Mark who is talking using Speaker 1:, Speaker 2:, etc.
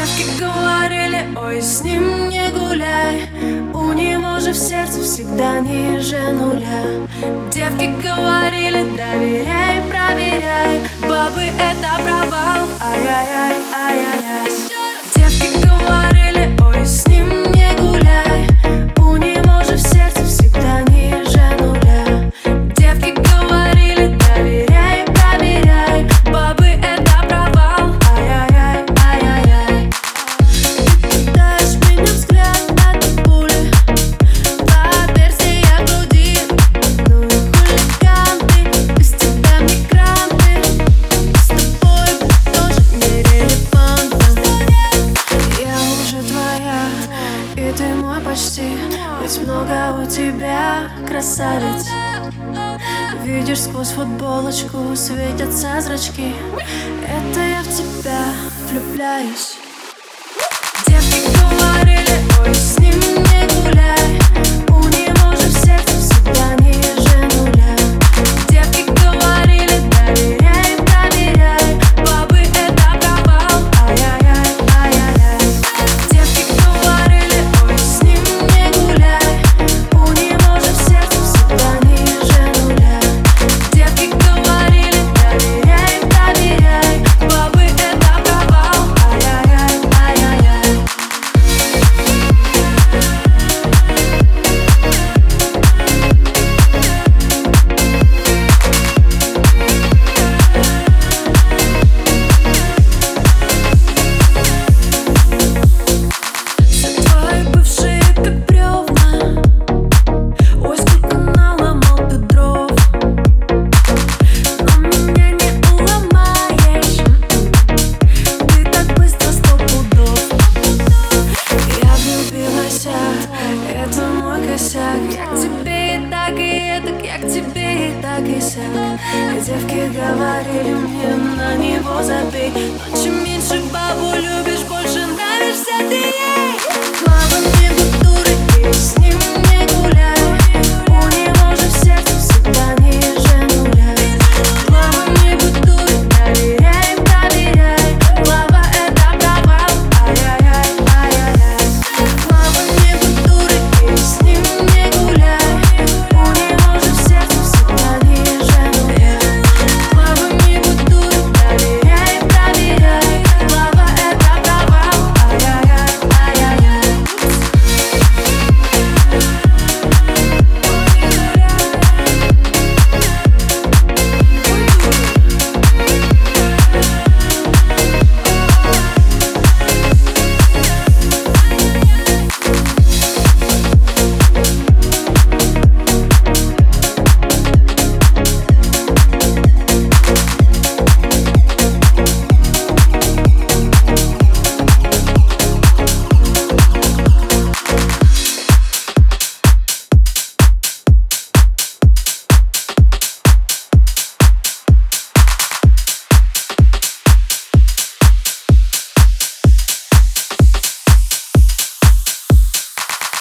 Speaker 1: Девки говорили, ой, с ним не гуляй, у него же в сердце всегда ниже нуля. Девки говорили, доверяй, проверяй, бабы это провал, ай-яй-яй, ай-яй-яй. Девки говорили, ой, с ним не гуляй, у него же в сердце всегда ниже нуля. Девки говорили, доверяй, проверяй, бабы это провал, ай-яй-яй, ай-яй-яй. Пытаешь меня взгляд от пули, по отверстия груди. Ну и хулиганты, без тебя мигранты, с тобой тоже нерелевантно. Я уже твоя, и ты мой почти, ведь много у тебя, красавец. Видишь, сквозь футболочку светятся зрачки, это я в тебя влюбляюсь. Девки говорили, ой, с ним